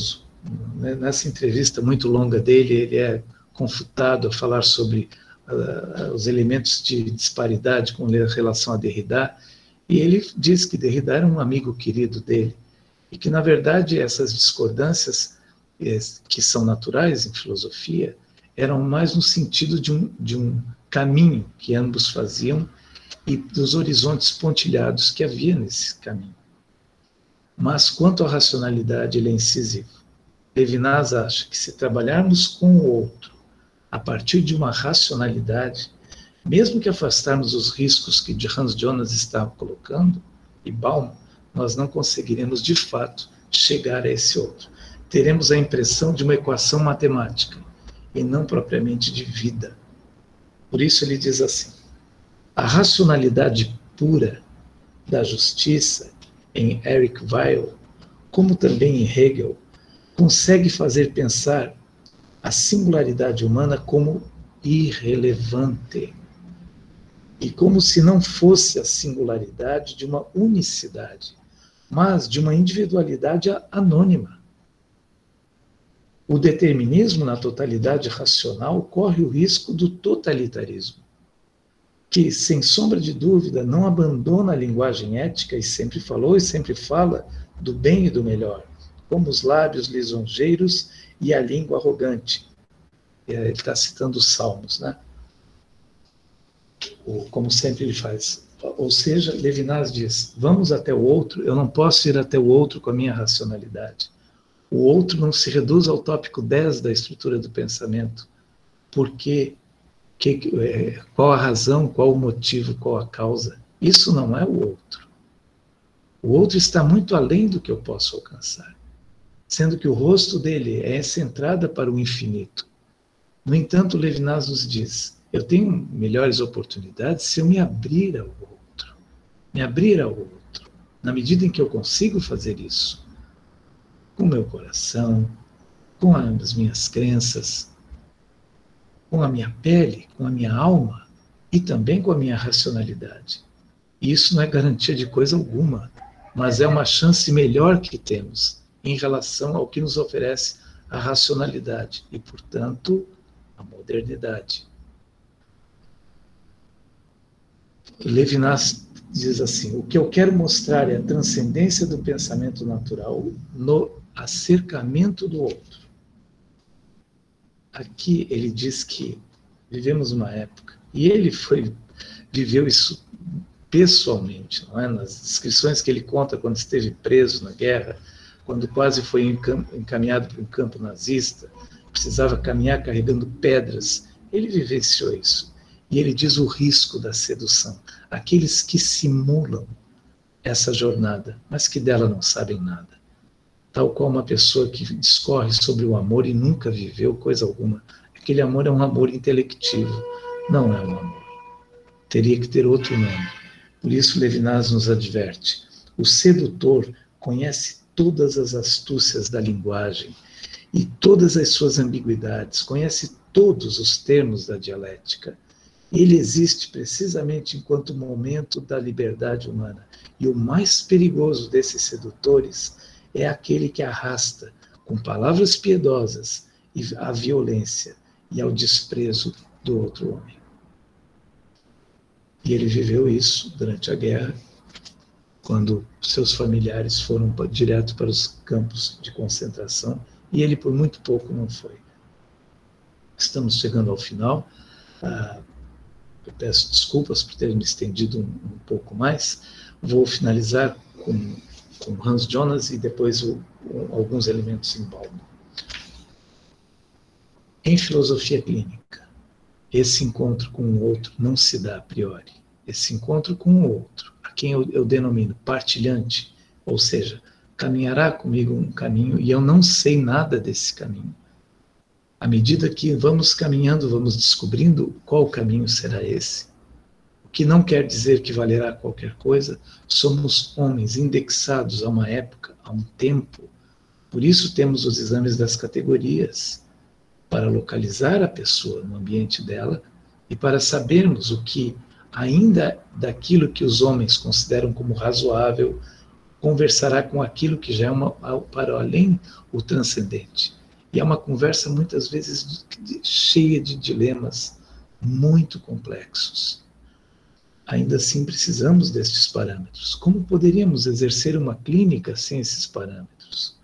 nessa entrevista muito longa dele, ele é confutado a falar sobre uh, os elementos de disparidade com relação a Derrida, e ele diz que Derrida era um amigo querido dele, e que, na verdade, essas discordâncias, que são naturais em filosofia, eram mais no sentido de um, de um caminho que ambos faziam e dos horizontes pontilhados que havia nesse caminho. Mas, quanto à racionalidade, ele é incisivo. Levinas acha que se trabalharmos com o outro a partir de uma racionalidade, mesmo que afastarmos os riscos que Hans Jonas estava colocando, e Baum, nós não conseguiremos, de fato, chegar a esse outro. Teremos a impressão de uma equação matemática, e não propriamente de vida. Por isso ele diz assim, a racionalidade pura da justiça, em Eric Weil, como também em Hegel, consegue fazer pensar a singularidade humana como irrelevante, e como se não fosse a singularidade de uma unicidade, mas de uma individualidade anônima. O determinismo na totalidade racional corre o risco do totalitarismo, que, sem sombra de dúvida, não abandona a linguagem ética e sempre falou e sempre fala do bem e do melhor, como os lábios lisonjeiros e a língua arrogante. Ele está citando os Salmos, né? Como sempre ele faz. Ou seja, Levinas diz, vamos até o outro, eu não posso ir até o outro com a minha racionalidade. O outro não se reduz ao tópico dez da estrutura do pensamento, porque que, é, qual a razão, qual o motivo, qual a causa. Isso não é o outro. O outro está muito além do que eu posso alcançar, sendo que o rosto dele é essa entrada para o infinito. No entanto, Levinas nos diz, eu tenho melhores oportunidades se eu me abrir ao outro, me abrir ao outro, na medida em que eu consigo fazer isso, com o meu coração, com as minhas crenças, com a minha pele, com a minha alma e também com a minha racionalidade. E isso não é garantia de coisa alguma, mas é uma chance melhor que temos em relação ao que nos oferece a racionalidade e, portanto, a modernidade. Levinas diz assim, o que eu quero mostrar é a transcendência do pensamento natural no acercamento do outro. Aqui ele diz que vivemos uma época, e ele foi, viveu isso pessoalmente, não é? Nas descrições que ele conta quando esteve preso na guerra, quando quase foi encaminhado para um campo nazista, precisava caminhar carregando pedras, ele vivenciou isso. E ele diz o risco da sedução, aqueles que simulam essa jornada, mas que dela não sabem nada. Tal qual uma pessoa que discorre sobre o amor e nunca viveu coisa alguma. Aquele amor é um amor intelectivo, não é um amor. Teria que ter outro nome. Por isso Levinas nos adverte. O sedutor conhece todas as astúcias da linguagem e todas as suas ambiguidades, conhece todos os termos da dialética. Ele existe precisamente enquanto momento da liberdade humana. E o mais perigoso desses sedutores é aquele que arrasta, com palavras piedosas, à violência e ao desprezo do outro homem. E ele viveu isso durante a guerra, quando seus familiares foram direto para os campos de concentração, e ele por muito pouco não foi. Estamos chegando ao final. Ah, eu peço desculpas por ter me estendido um, um pouco mais. Vou finalizar com, com Hans Jonas e depois o, o, alguns elementos em Baum. Em filosofia clínica, esse encontro com o outro não se dá a priori. Esse encontro com o outro, a quem eu, eu denomino partilhante, ou seja, caminhará comigo um caminho e eu não sei nada desse caminho. À medida que vamos caminhando, vamos descobrindo qual caminho será esse. O que não quer dizer que valerá qualquer coisa, somos homens indexados a uma época, a um tempo. Por isso temos os exames das categorias, para localizar a pessoa no ambiente dela e para sabermos o que, ainda daquilo que os homens consideram como razoável, conversará com aquilo que já é uma, para além o transcendente. E é uma conversa muitas vezes de, de, cheia de dilemas muito complexos. Ainda assim, precisamos destes parâmetros. Como poderíamos exercer uma clínica sem esses parâmetros?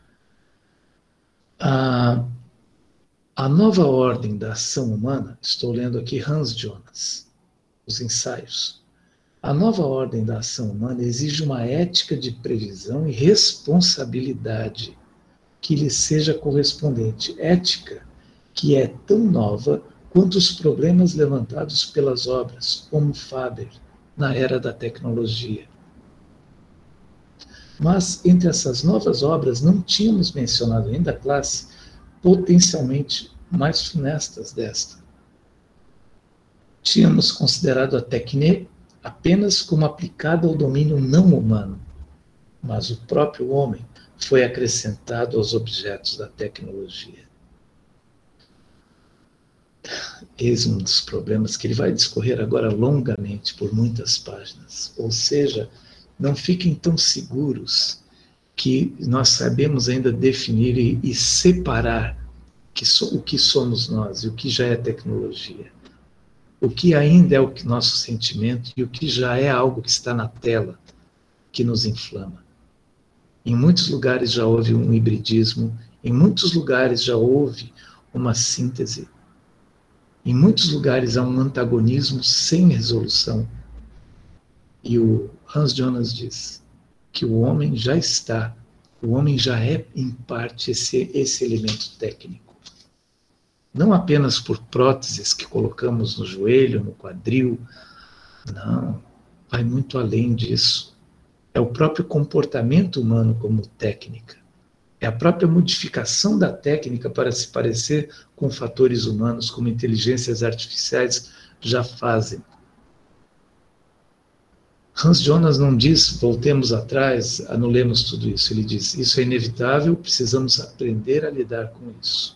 A, a nova ordem da ação humana, estou lendo aqui Hans Jonas, os ensaios. A nova ordem da ação humana exige uma ética de previsão e responsabilidade que lhe seja correspondente. Ética que é tão nova quanto os problemas levantados pelas obras, como Faber, na era da tecnologia. Mas, entre essas novas obras, não tínhamos mencionado ainda a classe potencialmente mais funestas desta. Tínhamos considerado a técnica apenas como aplicada ao domínio não humano, mas o próprio homem foi acrescentado aos objetos da tecnologia. Eis um dos problemas que ele vai discorrer agora longamente por muitas páginas. Ou seja, não fiquem tão seguros que nós sabemos ainda definir e, e separar que so, o que somos nós e o que já é tecnologia. O que ainda é o que nosso sentimento e o que já é algo que está na tela, que nos inflama. Em muitos lugares já houve um hibridismo, em muitos lugares já houve uma síntese, em muitos lugares há um antagonismo sem resolução. E o Hans Jonas diz que o homem já está, o homem já é, em parte, esse, esse elemento técnico. Não apenas por próteses que colocamos no joelho, no quadril, não, vai muito além disso. É o próprio comportamento humano como técnica. É a própria modificação da técnica para se parecer com fatores humanos, como inteligências artificiais já fazem. Hans Jonas não diz, voltemos atrás, anulemos tudo isso. Ele diz, isso é inevitável, precisamos aprender a lidar com isso.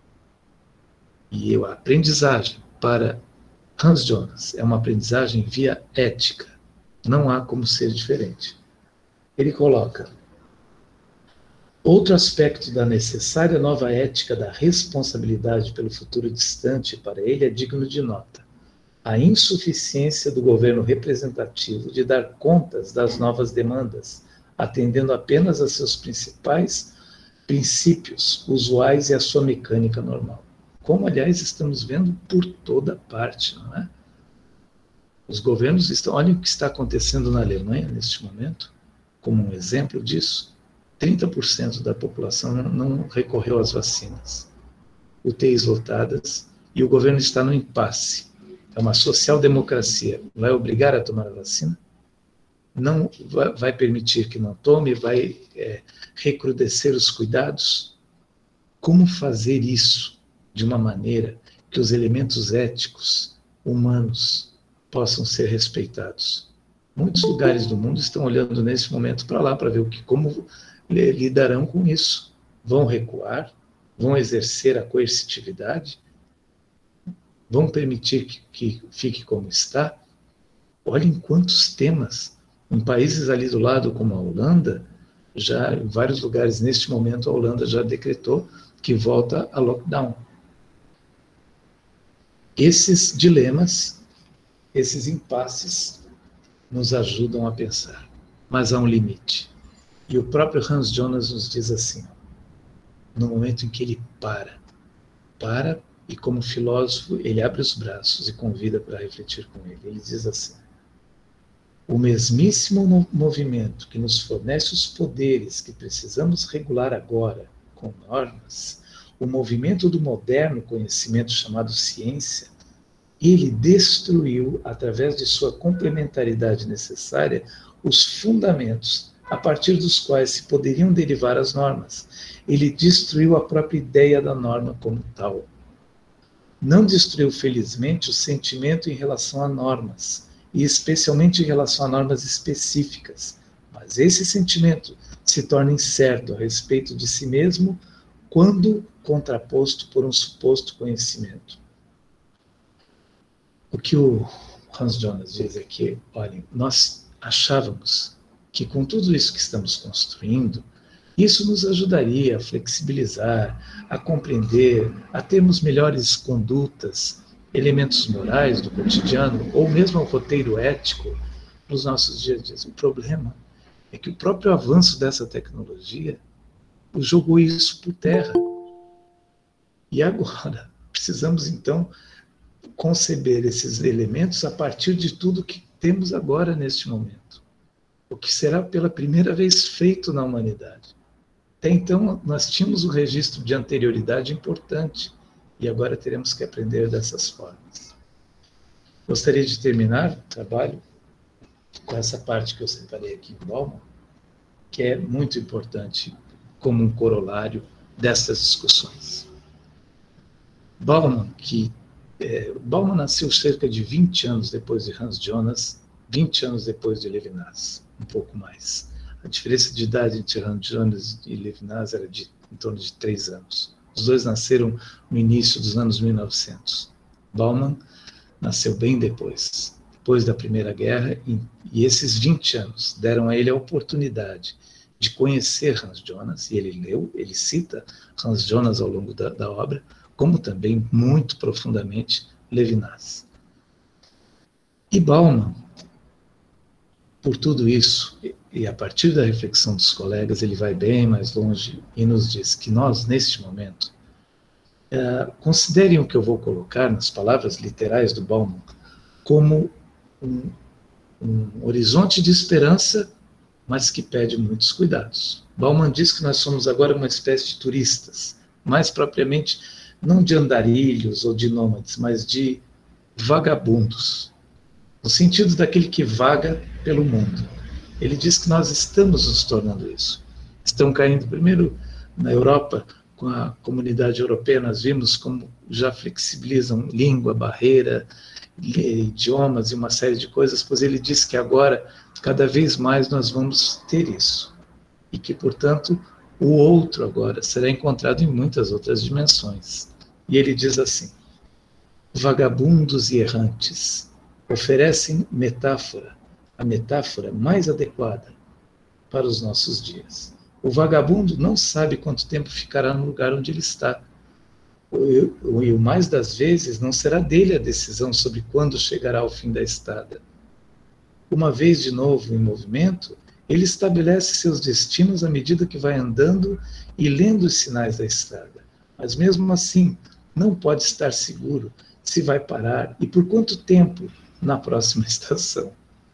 E a aprendizagem para Hans Jonas é uma aprendizagem via ética. Não há como ser diferente. Ele coloca: outro aspecto da necessária nova ética da responsabilidade pelo futuro distante para ele é digno de nota. A insuficiência do governo representativo de dar contas das novas demandas, atendendo apenas a seus principais princípios usuais e a sua mecânica normal. Como, aliás, estamos vendo por toda parte, não é? Os governos estão... Olhem o que está acontecendo na Alemanha neste momento, como um exemplo disso. trinta por cento da população não recorreu às vacinas. U T Is lotadas e o governo está no impasse. É uma social-democracia. Vai obrigar a tomar a vacina? Não vai permitir que não tome? Vai é, recrudescer os cuidados? Como fazer isso de uma maneira que os elementos éticos, humanos, possam ser respeitados? Muitos lugares do mundo estão olhando nesse momento para lá, para ver o que, como lidarão com isso. Vão recuar? Vão exercer a coercitividade? Vão permitir que, que fique como está? Olhem quantos temas. Em países ali do lado, como a Holanda, já em vários lugares, neste momento, a Holanda já decretou que volta a lockdown. Esses dilemas, esses impasses, nos ajudam a pensar. Mas há um limite. E o próprio Hans Jonas nos diz assim, no momento em que ele para, para e como filósofo ele abre os braços e convida para refletir com ele. Ele diz assim: o mesmíssimo movimento que nos fornece os poderes que precisamos regular agora com normas, o movimento do moderno conhecimento chamado ciência, ele destruiu, através de sua complementaridade necessária, os fundamentos a partir dos quais se poderiam derivar as normas. Ele destruiu a própria ideia da norma como tal. Não destruiu, felizmente, o sentimento em relação a normas, e especialmente em relação a normas específicas. Mas esse sentimento se torna incerto a respeito de si mesmo quando contraposto por um suposto conhecimento. O que o Hans Jonas diz é que, olhem, nós achávamos que com tudo isso que estamos construindo, isso nos ajudaria a flexibilizar, a compreender, a termos melhores condutas, elementos morais do cotidiano, ou mesmo o roteiro ético nos nossos dias a dias. O problema é que o próprio avanço dessa tecnologia jogou isso por terra. E agora, precisamos então conceber esses elementos a partir de tudo que temos agora neste momento. O que será pela primeira vez feito na humanidade. Até então, nós tínhamos um registro de anterioridade importante, e agora teremos que aprender dessas formas. Gostaria de terminar o trabalho com essa parte que eu separei aqui em Bauman, que é muito importante como um corolário dessas discussões. Bauman, que é, Bauman nasceu cerca de vinte anos depois de Hans Jonas, vinte anos depois de Levinas, um pouco mais. A diferença de idade entre Hans Jonas e Levinas era de em torno de três anos. Os dois nasceram no início dos anos mil e novecentos. Bauman nasceu bem depois, depois da Primeira Guerra, e, e esses vinte anos deram a ele a oportunidade de conhecer Hans Jonas, e ele leu, ele cita Hans Jonas ao longo da, da obra, como também, muito profundamente, Levinas. E Bauman, por tudo isso, e a partir da reflexão dos colegas, ele vai bem mais longe e nos diz que nós, neste momento, uh, considerem o que eu vou colocar nas palavras literais do Bauman como um, um horizonte de esperança, mas que pede muitos cuidados. Bauman diz que nós somos agora uma espécie de turistas, mais propriamente não de andarilhos ou de nômades, mas de vagabundos, no sentido daquele que vaga pelo mundo. Ele diz que nós estamos nos tornando isso. Estão caindo, primeiro, na Europa, com a comunidade europeia, nós vimos como já flexibilizam língua, barreira, idiomas e uma série de coisas, pois ele diz que agora, cada vez mais, nós vamos ter isso. E que, portanto, o outro agora será encontrado em muitas outras dimensões. E ele diz assim: vagabundos e errantes oferecem metáfora, a metáfora mais adequada para os nossos dias. O vagabundo não sabe quanto tempo ficará no lugar onde ele está. E o mais das vezes não será dele a decisão sobre quando chegará ao fim da estada. Uma vez de novo em movimento, ele estabelece seus destinos à medida que vai andando e lendo os sinais da estrada. Mas mesmo assim, não pode estar seguro se vai parar e por quanto tempo na próxima estação.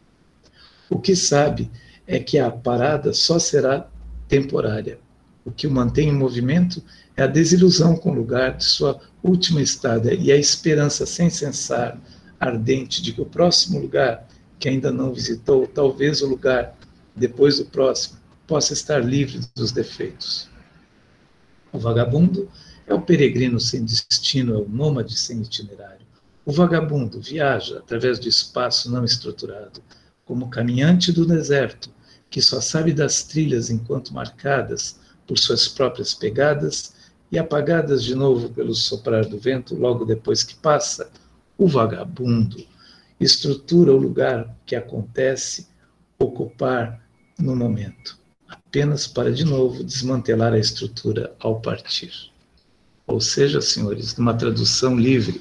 O que sabe é que a parada só será temporária. O que o mantém em movimento é a desilusão com o lugar de sua última estada e a esperança sem cessar, ardente, de que o próximo lugar que ainda não visitou, talvez o lugar depois do próximo, possa estar livre dos defeitos. O vagabundo é o peregrino sem destino, é o nômade sem itinerário. O vagabundo viaja através do espaço não estruturado, como caminhante do deserto, que só sabe das trilhas enquanto marcadas por suas próprias pegadas e apagadas de novo pelo soprar do vento logo depois que passa. O vagabundo estrutura o lugar que acontece ocupar no momento, apenas para de novo desmantelar a estrutura ao partir. Ou seja, senhores, numa tradução livre,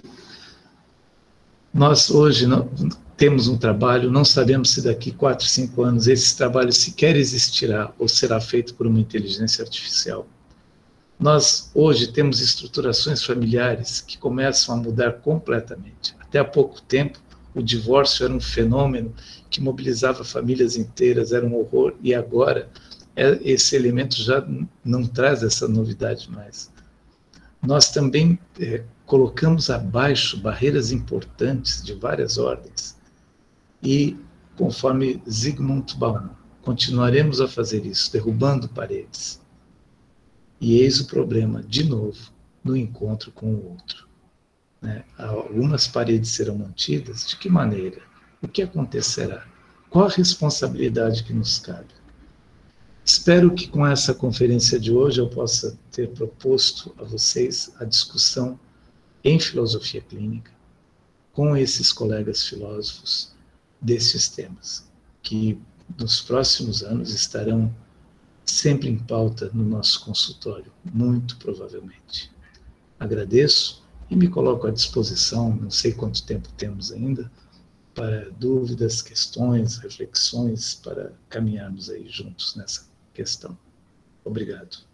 nós hoje não, temos um trabalho, não sabemos se daqui quatro, cinco anos esse trabalho sequer existirá ou será feito por uma inteligência artificial. Nós hoje temos estruturações familiares que começam a mudar completamente. Até há pouco tempo, o divórcio era um fenômeno que mobilizava famílias inteiras, era um horror, e agora esse elemento já não traz essa novidade mais. Nós também é, colocamos abaixo barreiras importantes de várias ordens e, conforme Zygmunt Bauman, continuaremos a fazer isso, derrubando paredes. E eis o problema, de novo, no encontro com o outro. Né? Algumas paredes serão mantidas, de que maneira? O que acontecerá? Qual a responsabilidade que nos cabe? Espero que com essa conferência de hoje eu possa ter proposto a vocês a discussão em filosofia clínica com esses colegas filósofos desses temas, que nos próximos anos estarão sempre em pauta no nosso consultório, muito provavelmente. Agradeço e me coloco à disposição, não sei quanto tempo temos ainda, para dúvidas, questões, reflexões, para caminharmos aí juntos nessa questão. Obrigado.